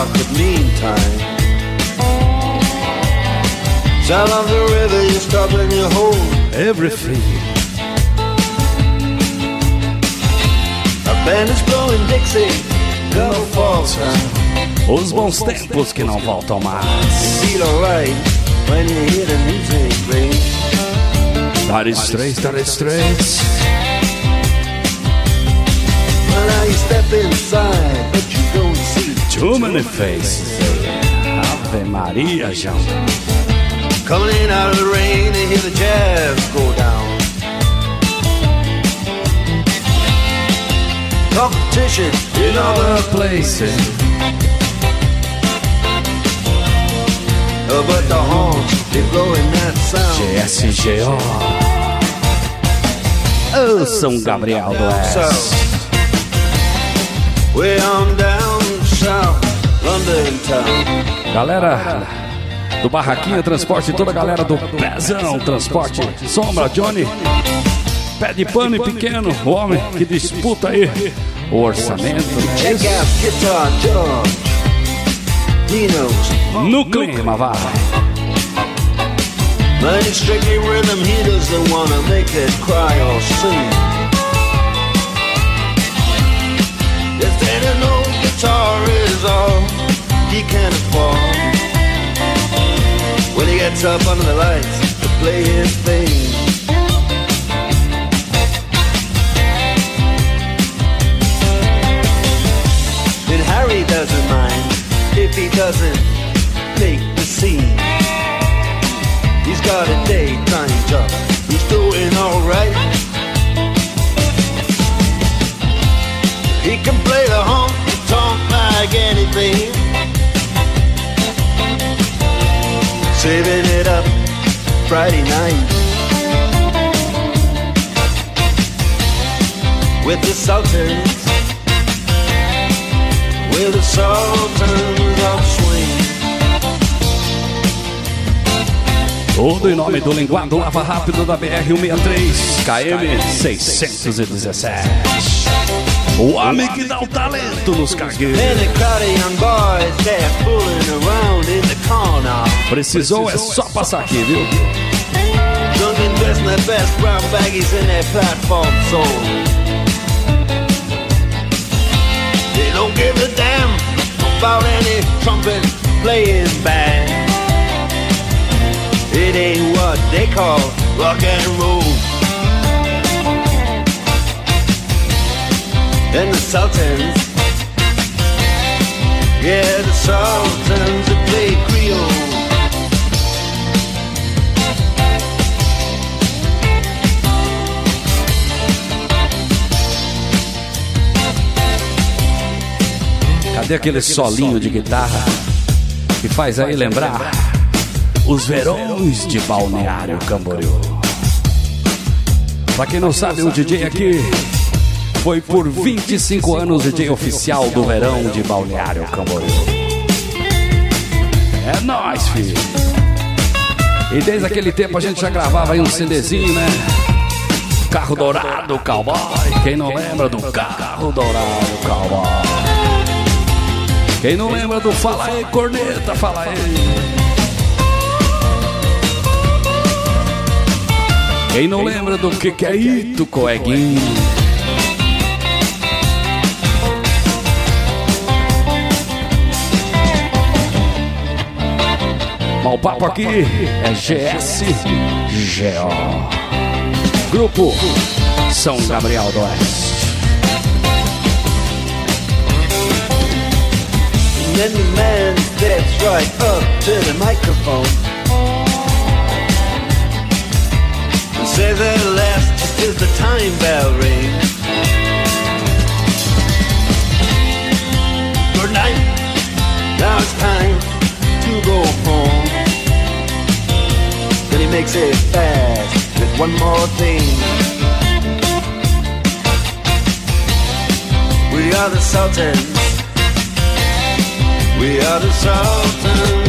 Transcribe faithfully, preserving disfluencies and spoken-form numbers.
market meantime. South of the river you stop and you hold everything. A band is blowing Dixie, go fall time. Os bons tempos que não voltam mais. You feel alright when you hear the music ring. That is straight, that is straight. Well, now you step inside, but you don't see too many faces. Ave Maria, João. Coming in out of the rain, they hear the jazz go down. Competition in other places, oh, but the horns, they blowing that sound. G S G O. Oh, São Gabriel do Oeste. Way on down south, London town. Galera do Barraquinha Transporte, toda a galera do Pezão Transporte, Sombra, Johnny, Pé de Pano e Pequeno, o homem que disputa aí o orçamento. No clima, vai. But it's strictly rhythm, he doesn't wanna make it cry or sing. If any no guitar is all he can afford, when he gets up under the lights to play his thing. Then Harry doesn't mind if he doesn't take the scene. He's got a daytime job, he's doing alright. He can play the honky-tonk like anything, saving it up Friday night with the Sultans, with the Sultans of Swing. Tudo em nome do linguado lava rápido da B R cento e sessenta e três, K M seiscentos e dezessete. O homem que dá o talento nos cargueiros. Precisou é só passar aqui, viu? They don't give a damn about any trumpet playing band. It ain't what they call rock and roll. And the Sultans, yeah, the Sultans that play Creole. Cadê aquele solinho de guitarra que faz aí lembrar os verões de Balneário Camboriú? Pra quem não sabe, o D J aqui foi por vinte e cinco anos D J oficial do verão de Balneário Camboriú. É nóis, filho. E desde aquele tempo a gente já gravava aí um CDzinho, né? Carro Dourado Cowboy. Quem não lembra do Carro Dourado Cowboy? Quem não lembra do Fala Aí Corneta, fala aí. Quem não lembra do que que é Ito, coeguinho? Mas o papo aqui é G S G O. Grupo São Gabriel do Oeste. And then the man steps right up to the microphone and says at last, just as the time bell rings, good night, now it's time to go home. Then he makes it fast with one more thing. We are the Sultans. We are the Sultans